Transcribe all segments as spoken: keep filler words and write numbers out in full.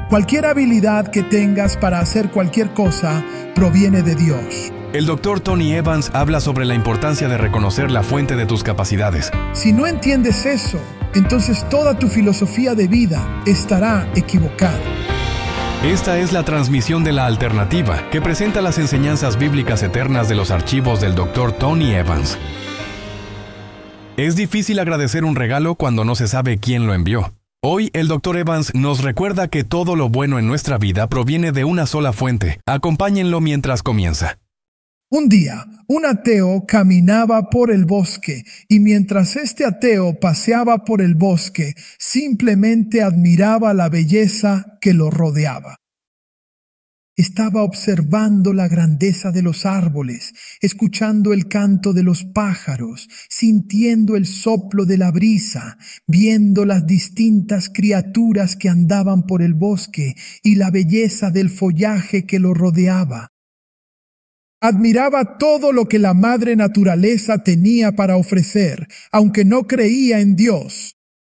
Cualquier habilidad que tengas para hacer cualquier cosa proviene de Dios. El doctor Tony Evans habla sobre la importancia de reconocer la fuente de tus capacidades. Si no entiendes eso, entonces toda tu filosofía de vida estará equivocada. Esta es la transmisión de La Alternativa, que presenta las enseñanzas bíblicas eternas de los archivos del doctor Tony Evans. Es difícil agradecer un regalo cuando no se sabe quién lo envió. Hoy, el doctor Evans nos recuerda que todo lo bueno en nuestra vida proviene de una sola fuente. Acompáñenlo mientras comienza. Un día, un ateo caminaba por el bosque y mientras este ateo paseaba por el bosque, simplemente admiraba la belleza que lo rodeaba. Estaba observando la grandeza de los árboles, escuchando el canto de los pájaros, sintiendo el soplo de la brisa, viendo las distintas criaturas que andaban por el bosque y la belleza del follaje que lo rodeaba. Admiraba todo lo que la madre naturaleza tenía para ofrecer, aunque no creía en Dios.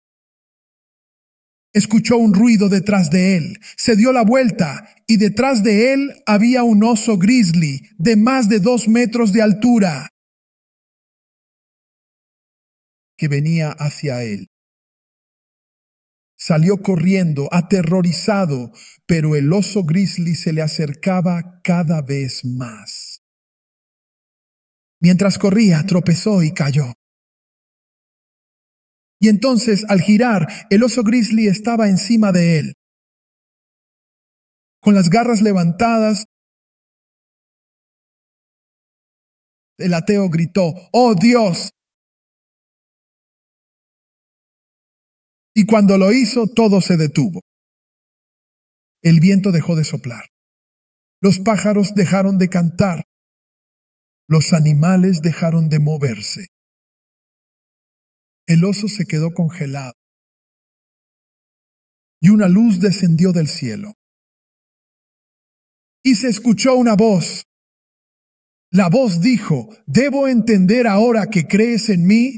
Escuchó un ruido detrás de él, se dio la vuelta y detrás de él había un oso grizzly de más de dos metros de altura que venía hacia él. Salió corriendo, aterrorizado, pero el oso grizzly se le acercaba cada vez más. Mientras corría, tropezó y cayó. Y entonces, al girar, el oso grizzly estaba encima de él. Con las garras levantadas, el ateo gritó, ¡Oh Dios! Y cuando lo hizo, todo se detuvo. El viento dejó de soplar. Los pájaros dejaron de cantar. Los animales dejaron de moverse. El oso se quedó congelado. Y una luz descendió del cielo. Y se escuchó una voz. La voz dijo, ¿debo entender ahora que crees en mí?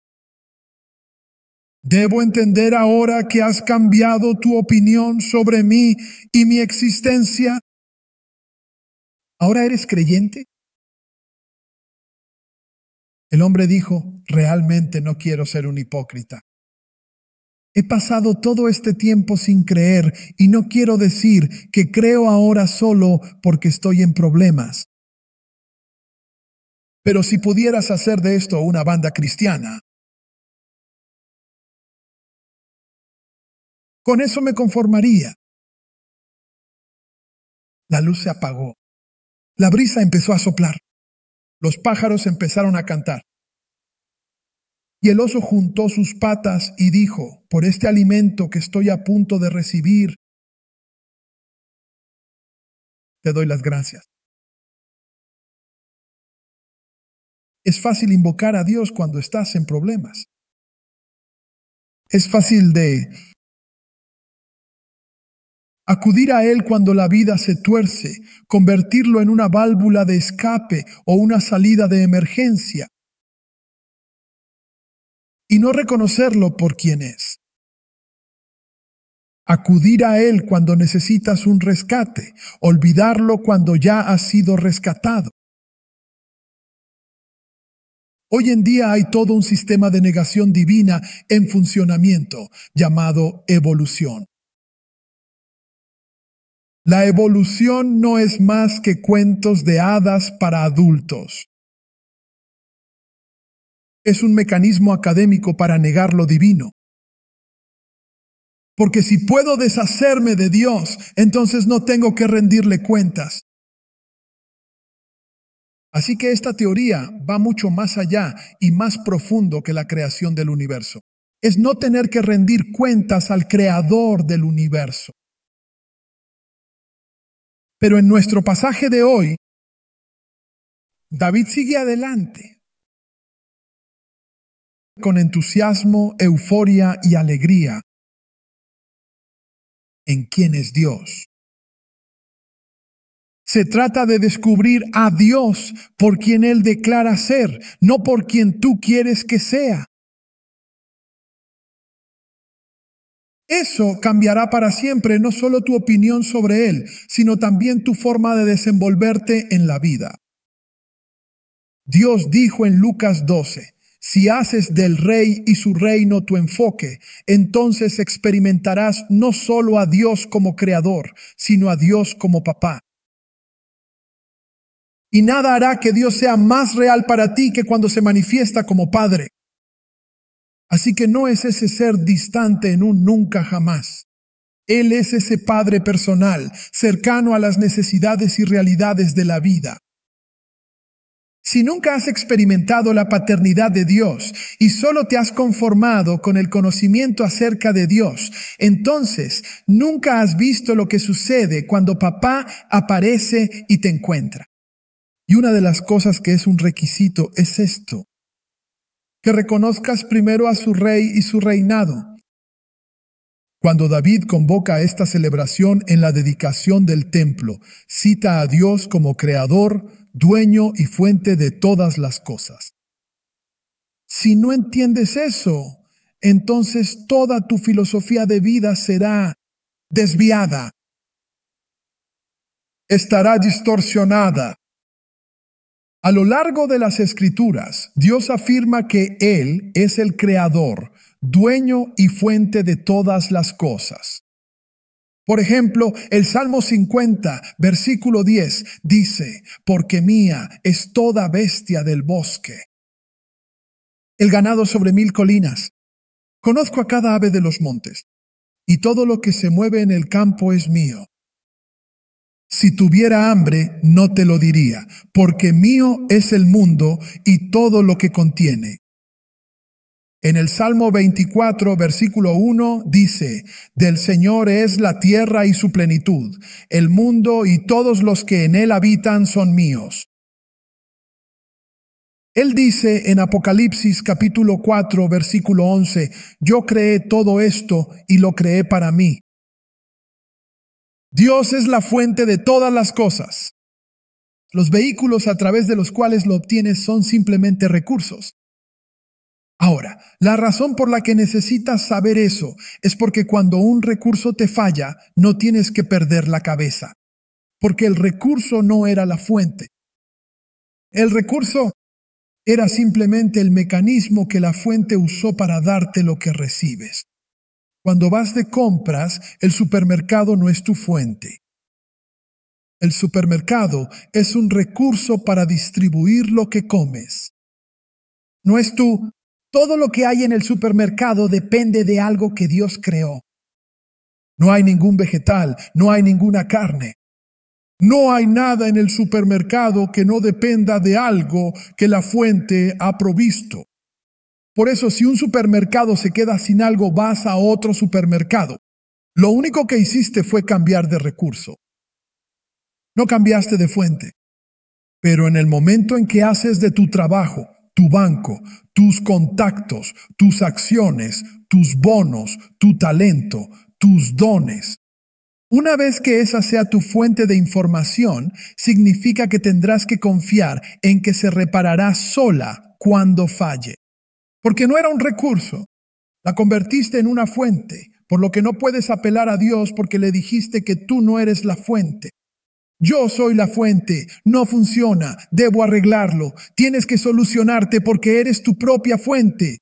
¿Debo entender ahora que has cambiado tu opinión sobre mí y mi existencia? ¿Ahora eres creyente? El hombre dijo, realmente no quiero ser un hipócrita. He pasado todo este tiempo sin creer y no quiero decir que creo ahora solo porque estoy en problemas. Pero si pudieras hacer de esto una banda cristiana, con eso me conformaría. La luz se apagó. La brisa empezó a soplar. Los pájaros empezaron a cantar. Y el oso juntó sus patas y dijo, por este alimento que estoy a punto de recibir, te doy las gracias. Es fácil invocar a Dios cuando estás en problemas. Es fácil de acudir a Él cuando la vida se tuerce, convertirlo en una válvula de escape o una salida de emergencia, y no reconocerlo por quien es. Acudir a Él cuando necesitas un rescate, olvidarlo cuando ya has sido rescatado. Hoy en día hay todo un sistema de negación divina en funcionamiento llamado evolución. La evolución no es más que cuentos de hadas para adultos. Es un mecanismo académico para negar lo divino. Porque si puedo deshacerme de Dios, entonces no tengo que rendirle cuentas. Así que esta teoría va mucho más allá y más profundo que la creación del universo. Es no tener que rendir cuentas al creador del universo. Pero en nuestro pasaje de hoy, David sigue adelante con entusiasmo, euforia y alegría en quién es Dios. Se trata de descubrir a Dios por quien Él declara ser, no por quien tú quieres que sea. Eso cambiará para siempre no solo tu opinión sobre Él, sino también tu forma de desenvolverte en la vida. Dios dijo en Lucas doce, si haces del rey y su reino tu enfoque, entonces experimentarás no solo a Dios como creador, sino a Dios como papá. Y nada hará que Dios sea más real para ti que cuando se manifiesta como Padre. Así que no es ese ser distante en un nunca jamás. Él es ese Padre personal, cercano a las necesidades y realidades de la vida. Si nunca has experimentado la paternidad de Dios y solo te has conformado con el conocimiento acerca de Dios, entonces nunca has visto lo que sucede cuando papá aparece y te encuentra. Y una de las cosas que es un requisito es esto: que reconozcas primero a su rey y su reinado. Cuando David convoca a esta celebración en la dedicación del templo, cita a Dios como creador, dueño y fuente de todas las cosas. Si no entiendes eso, entonces toda tu filosofía de vida será desviada, estará distorsionada. A lo largo de las Escrituras, Dios afirma que Él es el creador, dueño y fuente de todas las cosas. Por ejemplo, el Salmo cincuenta, versículo diez, dice, porque mía es toda bestia del bosque, el ganado sobre mil colinas. Conozco a cada ave de los montes, y todo lo que se mueve en el campo es mío. Si tuviera hambre, no te lo diría, porque mío es el mundo y todo lo que contiene. En el Salmo veinticuatro, versículo uno, dice, del Señor es la tierra y su plenitud, el mundo y todos los que en él habitan son míos. Él dice en Apocalipsis capítulo cuatro, versículo once, yo creé todo esto y lo creé para mí. Dios es la fuente de todas las cosas. Los vehículos a través de los cuales lo obtienes son simplemente recursos. Ahora, la razón por la que necesitas saber eso es porque cuando un recurso te falla, no tienes que perder la cabeza, porque el recurso no era la fuente. El recurso era simplemente el mecanismo que la fuente usó para darte lo que recibes. Cuando vas de compras, el supermercado no es tu fuente. El supermercado es un recurso para distribuir lo que comes. No es tú. Todo lo que hay en el supermercado depende de algo que Dios creó. No hay ningún vegetal, no hay ninguna carne. No hay nada en el supermercado que no dependa de algo que la fuente ha provisto. Por eso, si un supermercado se queda sin algo, vas a otro supermercado. Lo único que hiciste fue cambiar de recurso. No cambiaste de fuente. Pero en el momento en que haces de tu trabajo, tu banco, tus contactos, tus acciones, tus bonos, tu talento, tus dones, una vez que esa sea tu fuente de información, significa que tendrás que confiar en que se reparará sola cuando falle. Porque no era un recurso, la convertiste en una fuente, por lo que no puedes apelar a Dios porque le dijiste que tú no eres la fuente. Yo soy la fuente, no funciona, debo arreglarlo, tienes que solucionarte porque eres tu propia fuente.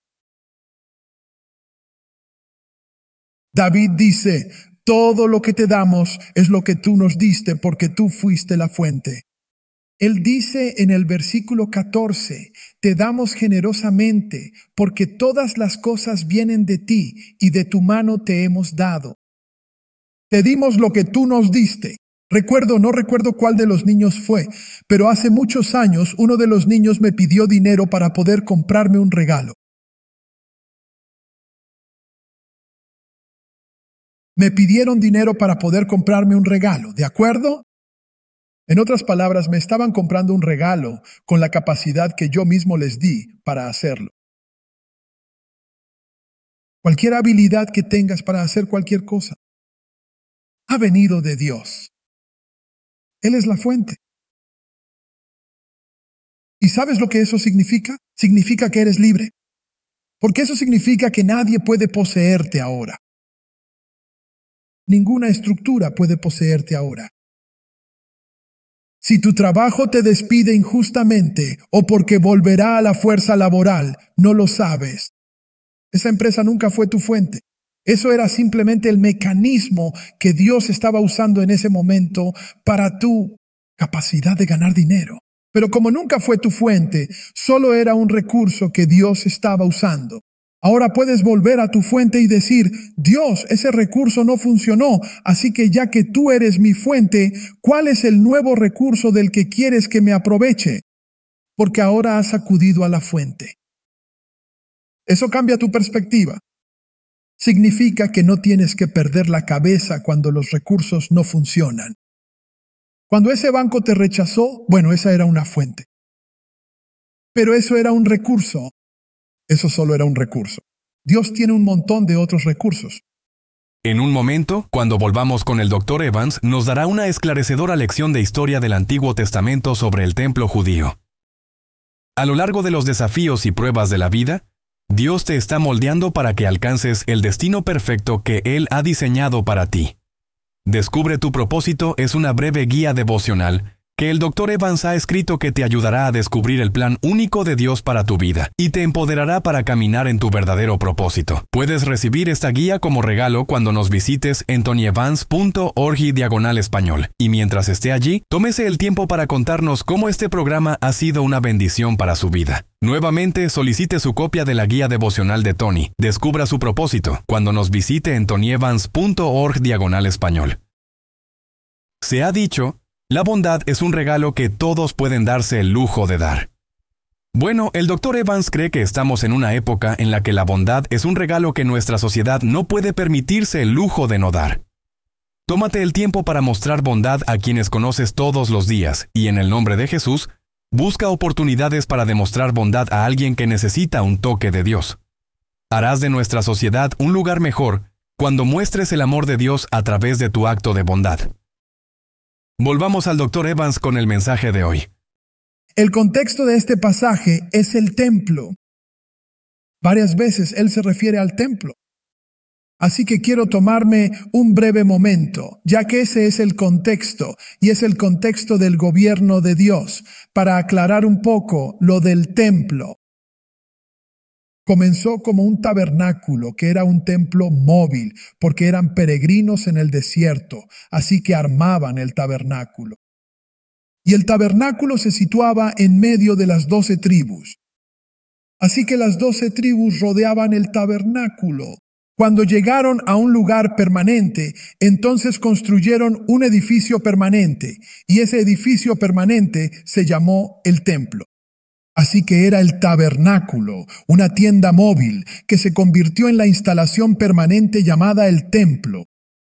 David dice, todo lo que te damos es lo que tú nos diste porque tú fuiste la fuente. Él dice en el versículo catorce, te damos generosamente porque todas las cosas vienen de ti y de tu mano te hemos dado. Te dimos lo que tú nos diste. Recuerdo, no recuerdo cuál de los niños fue, pero hace muchos años uno de los niños me pidió dinero para poder comprarme un regalo. Me pidieron dinero para poder comprarme un regalo, ¿de acuerdo? En otras palabras, me estaban comprando un regalo con la capacidad que yo mismo les di para hacerlo. Cualquier habilidad que tengas para hacer cualquier cosa ha venido de Dios. Él es la fuente. ¿Y sabes lo que eso significa? Significa que eres libre. Porque eso significa que nadie puede poseerte ahora. Ninguna estructura puede poseerte ahora. Si tu trabajo te despide injustamente o porque volverá a la fuerza laboral, no lo sabes. Esa empresa nunca fue tu fuente. Eso era simplemente el mecanismo que Dios estaba usando en ese momento para tu capacidad de ganar dinero. Pero como nunca fue tu fuente, solo era un recurso que Dios estaba usando. Ahora puedes volver a tu fuente y decir, Dios, ese recurso no funcionó, así que ya que tú eres mi fuente, ¿cuál es el nuevo recurso del que quieres que me aproveche? Porque ahora has acudido a la fuente. Eso cambia tu perspectiva. Significa que no tienes que perder la cabeza cuando los recursos no funcionan. Cuando ese banco te rechazó, bueno, esa era una fuente. Pero eso era un recurso. Eso solo era un recurso. Dios tiene un montón de otros recursos. En un momento, cuando volvamos con el doctor Evans, nos dará una esclarecedora lección de historia del Antiguo Testamento sobre el templo judío. A lo largo de los desafíos y pruebas de la vida, Dios te está moldeando para que alcances el destino perfecto que Él ha diseñado para ti. Descubre tu propósito es una breve guía devocional que el doctor Evans ha escrito que te ayudará a descubrir el plan único de Dios para tu vida y te empoderará para caminar en tu verdadero propósito. Puedes recibir esta guía como regalo cuando nos visites en tonyevans punto org diagonal español. Y mientras esté allí, tómese el tiempo para contarnos cómo este programa ha sido una bendición para su vida. Nuevamente, solicite su copia de la guía devocional de Tony. Descubra su propósito cuando nos visite en tonyevans punto org diagonal español. Se ha dicho, la bondad es un regalo que todos pueden darse el lujo de dar. Bueno, el doctor Evans cree que estamos en una época en la que la bondad es un regalo que nuestra sociedad no puede permitirse el lujo de no dar. Tómate el tiempo para mostrar bondad a quienes conoces todos los días y en el nombre de Jesús, busca oportunidades para demostrar bondad a alguien que necesita un toque de Dios. Harás de nuestra sociedad un lugar mejor cuando muestres el amor de Dios a través de tu acto de bondad. Volvamos al doctor Evans con el mensaje de hoy. El contexto de este pasaje es el templo. Varias veces él se refiere al templo. Así que quiero tomarme un breve momento, ya que ese es el contexto, y es el contexto del gobierno de Dios, para aclarar un poco lo del templo. Comenzó como un tabernáculo, que era un templo móvil, porque eran peregrinos en el desierto, así que armaban el tabernáculo. Y el tabernáculo se situaba en medio de las doce tribus. Así que las doce tribus rodeaban el tabernáculo. Cuando llegaron a un lugar permanente, entonces construyeron un edificio permanente, y ese edificio permanente se llamó el templo. Así que era el tabernáculo, una tienda móvil, que se convirtió en la instalación permanente llamada el templo.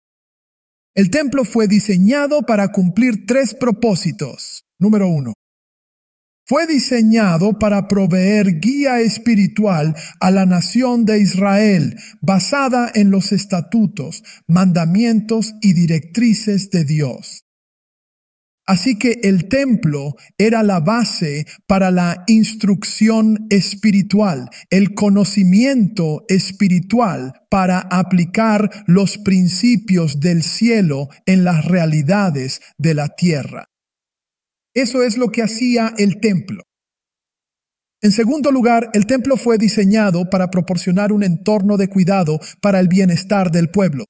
El templo fue diseñado para cumplir tres propósitos. Número uno. Fue diseñado para proveer guía espiritual a la nación de Israel, basada en los estatutos, mandamientos y directrices de Dios. Así que el templo era la base para la instrucción espiritual, el conocimiento espiritual para aplicar los principios del cielo en las realidades de la tierra. Eso es lo que hacía el templo. En segundo lugar, el templo fue diseñado para proporcionar un entorno de cuidado para el bienestar del pueblo.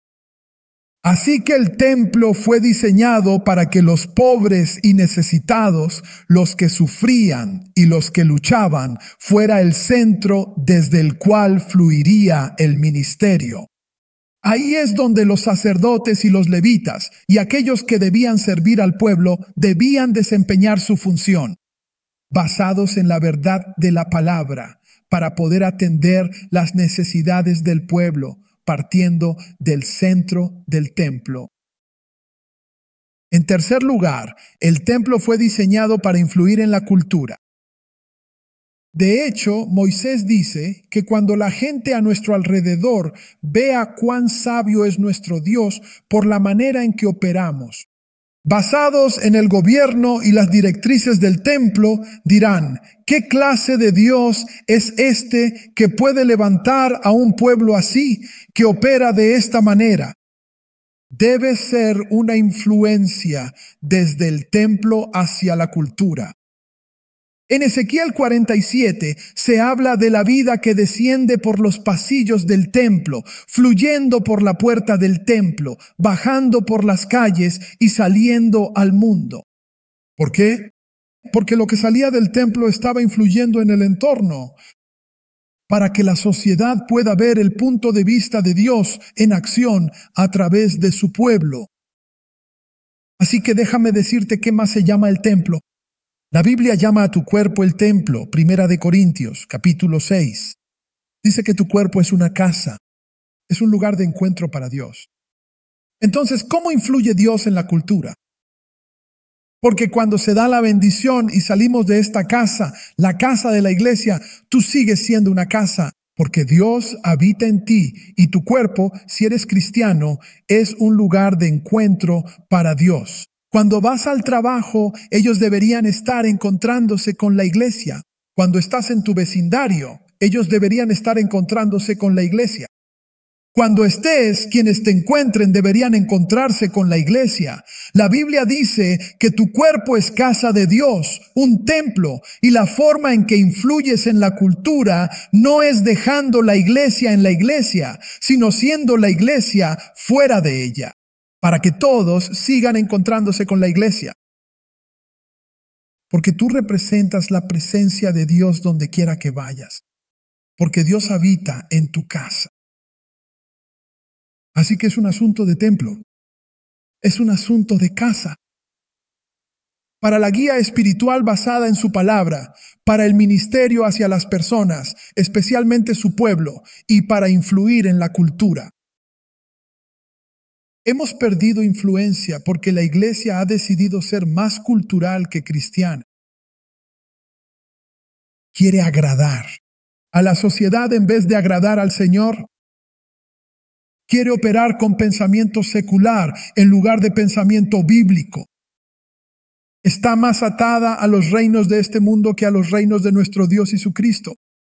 Así que el templo fue diseñado para que los pobres y necesitados, los que sufrían y los que luchaban, fuera el centro desde el cual fluiría el ministerio. Ahí es donde los sacerdotes y los levitas y aquellos que debían servir al pueblo debían desempeñar su función, basados en la verdad de la palabra, para poder atender las necesidades del pueblo, partiendo del centro del templo. En tercer lugar, el templo fue diseñado para influir en la cultura. De hecho, Moisés dice que cuando la gente a nuestro alrededor vea cuán sabio es nuestro Dios por la manera en que operamos, basados en el gobierno y las directrices del templo, dirán, ¿qué clase de Dios es este que puede levantar a un pueblo así, que opera de esta manera? debe ser una influencia desde el templo hacia la cultura. En Ezequiel cuarenta y siete se habla de la vida que desciende por los pasillos del templo, fluyendo por la puerta del templo, bajando por las calles y saliendo al mundo. ¿Por qué? Porque lo que salía del templo estaba influyendo en el entorno, para que la sociedad pueda ver el punto de vista de Dios en acción a través de su pueblo. Así que déjame decirte qué más se llama el templo. La Biblia llama a tu cuerpo el templo, Primera de Corintios, capítulo seis. Dice que tu cuerpo es una casa, es un lugar de encuentro para Dios. Entonces, ¿cómo influye Dios en la cultura? Porque cuando se da la bendición y salimos de esta casa, la casa de la iglesia, tú sigues siendo una casa, porque Dios habita en ti y tu cuerpo, si eres cristiano, es un lugar de encuentro para Dios. Cuando vas al trabajo, ellos deberían estar encontrándose con la iglesia. Cuando estás en tu vecindario, ellos deberían estar encontrándose con la iglesia. Cuando estés, quienes te encuentren deberían encontrarse con la iglesia. La Biblia dice que tu cuerpo es casa de Dios, un templo, y la forma en que influyes en la cultura no es dejando la iglesia en la iglesia, sino siendo la iglesia fuera de ella, para que todos sigan encontrándose con la iglesia. Porque tú representas la presencia de Dios donde quiera que vayas, porque Dios habita en tu casa. Así que es un asunto de templo, es un asunto de casa. Para la guía espiritual basada en su palabra, para el ministerio hacia las personas, especialmente su pueblo, y para influir en la cultura. Hemos perdido influencia porque la iglesia ha decidido ser más cultural que cristiana. Quiere agradar a la sociedad en vez de agradar al Señor. Quiere operar con pensamiento secular en lugar de pensamiento bíblico. Está más atada a los reinos de este mundo que a los reinos de nuestro Dios y su Cristo.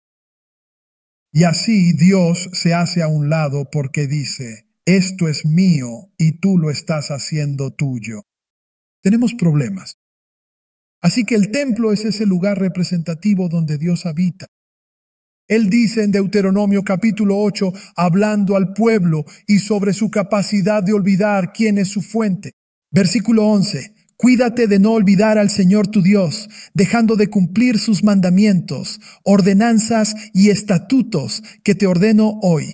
Y así Dios se hace a un lado porque dice, esto es mío y tú lo estás haciendo tuyo. Tenemos problemas. Así que el templo es ese lugar representativo donde Dios habita. Él dice en Deuteronomio capítulo ocho, hablando al pueblo y sobre su capacidad de olvidar quién es su fuente. Versículo once, cuídate de no olvidar al Señor tu Dios, dejando de cumplir sus mandamientos, ordenanzas y estatutos que te ordeno hoy.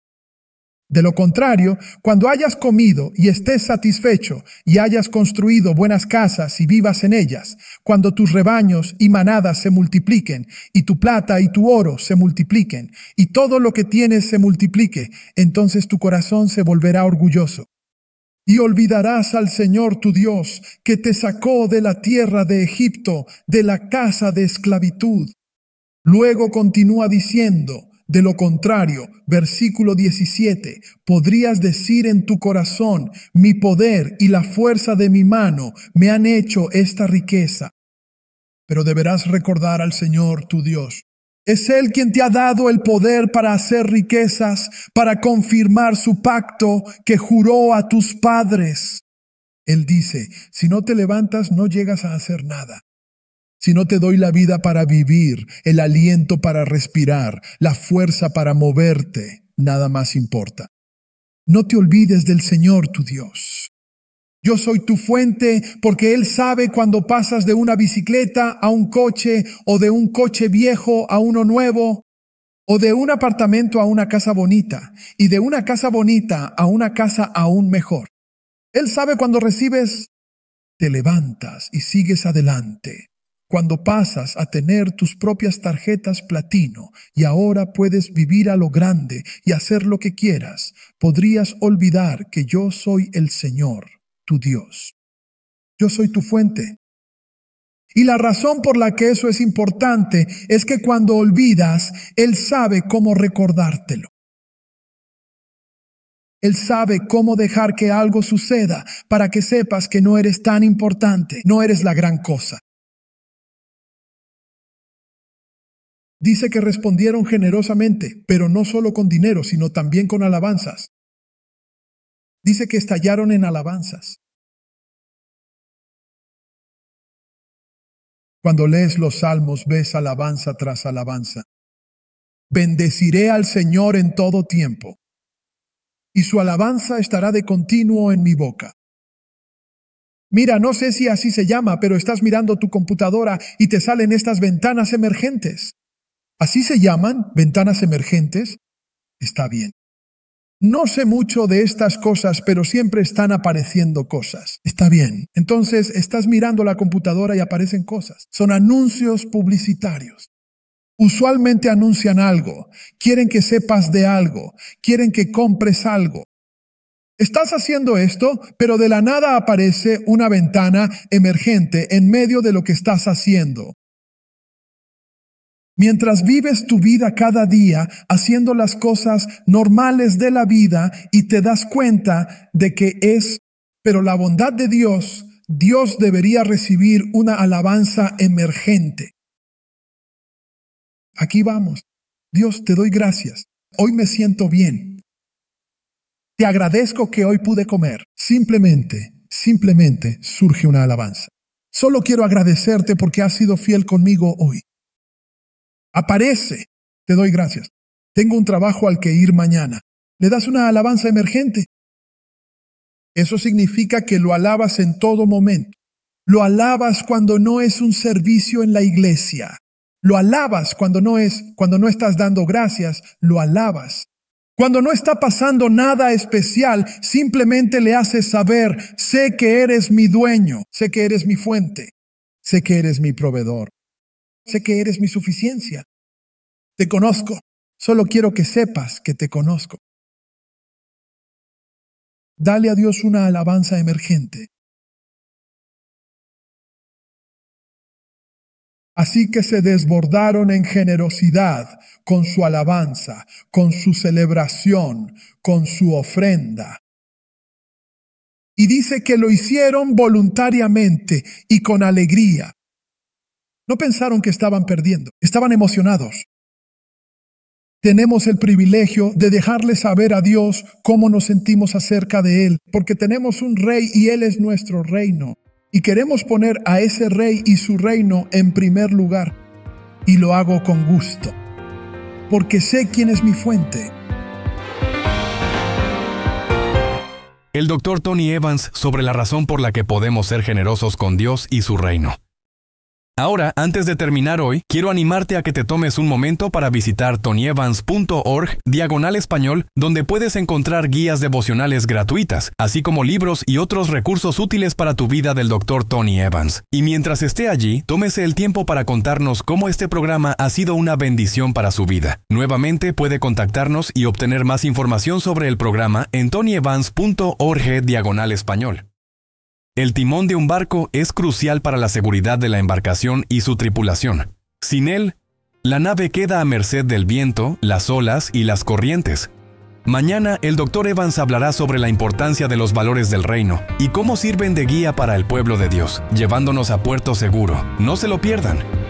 De lo contrario, cuando hayas comido y estés satisfecho y hayas construido buenas casas y vivas en ellas, cuando tus rebaños y manadas se multipliquen y tu plata y tu oro se multipliquen y todo lo que tienes se multiplique, entonces tu corazón se volverá orgulloso. Y olvidarás al Señor tu Dios, que te sacó de la tierra de Egipto, de la casa de esclavitud. Luego continúa diciendo, de lo contrario, versículo diecisiete, podrías decir en tu corazón, mi poder y la fuerza de mi mano me han hecho esta riqueza. Pero deberás recordar al Señor tu Dios. Es Él quien te ha dado el poder para hacer riquezas, para confirmar su pacto que juró a tus padres. Él dice, si no te levantas no llegas a hacer nada. Si no te doy la vida para vivir, el aliento para respirar, la fuerza para moverte, nada más importa. No te olvides del Señor tu Dios. Yo soy tu fuente porque Él sabe cuando pasas de una bicicleta a un coche o de un coche viejo a uno nuevo o de un apartamento a una casa bonita y de una casa bonita a una casa aún mejor. Él sabe cuando recibes, te levantas y sigues adelante. Cuando pasas a tener tus propias tarjetas platino y ahora puedes vivir a lo grande y hacer lo que quieras, podrías olvidar que yo soy el Señor, tu Dios. Yo soy tu fuente. Y la razón por la que eso es importante es que cuando olvidas, Él sabe cómo recordártelo. Él sabe cómo dejar que algo suceda para que sepas que no eres tan importante, no eres la gran cosa. Dice que respondieron generosamente, pero no solo con dinero, sino también con alabanzas. Dice que estallaron en alabanzas. Cuando lees los salmos, ves alabanza tras alabanza. Bendeciré al Señor en todo tiempo, y su alabanza estará de continuo en mi boca. Mira, no sé si así se llama, pero estás mirando tu computadora y te salen estas ventanas emergentes. ¿Así se llaman? ¿Ventanas emergentes? Está bien. No sé mucho de estas cosas, pero siempre están apareciendo cosas. Está bien. Entonces, estás mirando la computadora y aparecen cosas. Son anuncios publicitarios. Usualmente anuncian algo. Quieren que sepas de algo. Quieren que compres algo. Estás haciendo esto, pero de la nada aparece una ventana emergente en medio de lo que estás haciendo. Mientras vives tu vida cada día haciendo las cosas normales de la vida y te das cuenta de que es, pero la bondad de Dios, Dios debería recibir una alabanza emergente. Aquí vamos. Dios, te doy gracias. Hoy me siento bien. Te agradezco que hoy pude comer. Simplemente, simplemente surge una alabanza. Solo quiero agradecerte porque has sido fiel conmigo hoy. Aparece. Te doy gracias. Tengo un trabajo al que ir mañana. Le das una alabanza emergente. Eso significa que lo alabas en todo momento. Lo alabas cuando no es un servicio en la iglesia. Lo alabas cuando no es, cuando no estás dando gracias. Lo alabas. Cuando no está pasando nada especial, simplemente le haces saber, sé que eres mi dueño, sé que eres mi fuente, sé que eres mi proveedor, sé que eres mi suficiencia. Te conozco, solo quiero que sepas que te conozco. Dale a Dios una alabanza emergente. Así que se desbordaron en generosidad con su alabanza, con su celebración, con su ofrenda. Y dice que lo hicieron voluntariamente y con alegría. No pensaron que estaban perdiendo, estaban emocionados. Tenemos el privilegio de dejarle saber a Dios cómo nos sentimos acerca de Él, porque tenemos un rey y Él es nuestro reino. Y queremos poner a ese rey y su reino en primer lugar. Y lo hago con gusto, porque sé quién es mi fuente. El doctor Tony Evans sobre la razón por la que podemos ser generosos con Dios y su reino. Ahora, antes de terminar hoy, quiero animarte a que te tomes un momento para visitar tonyevans punto org diagonal español, donde puedes encontrar guías devocionales gratuitas, así como libros y otros recursos útiles para tu vida del doctor Tony Evans. Y mientras esté allí, tómese el tiempo para contarnos cómo este programa ha sido una bendición para su vida. Nuevamente puede contactarnos y obtener más información sobre el programa en tonyevans punto org diagonal español. El timón de un barco es crucial para la seguridad de la embarcación y su tripulación. Sin él, la nave queda a merced del viento, las olas y las corrientes. Mañana, el doctor Evans hablará sobre la importancia de los valores del reino y cómo sirven de guía para el pueblo de Dios, llevándonos a puerto seguro. No se lo pierdan.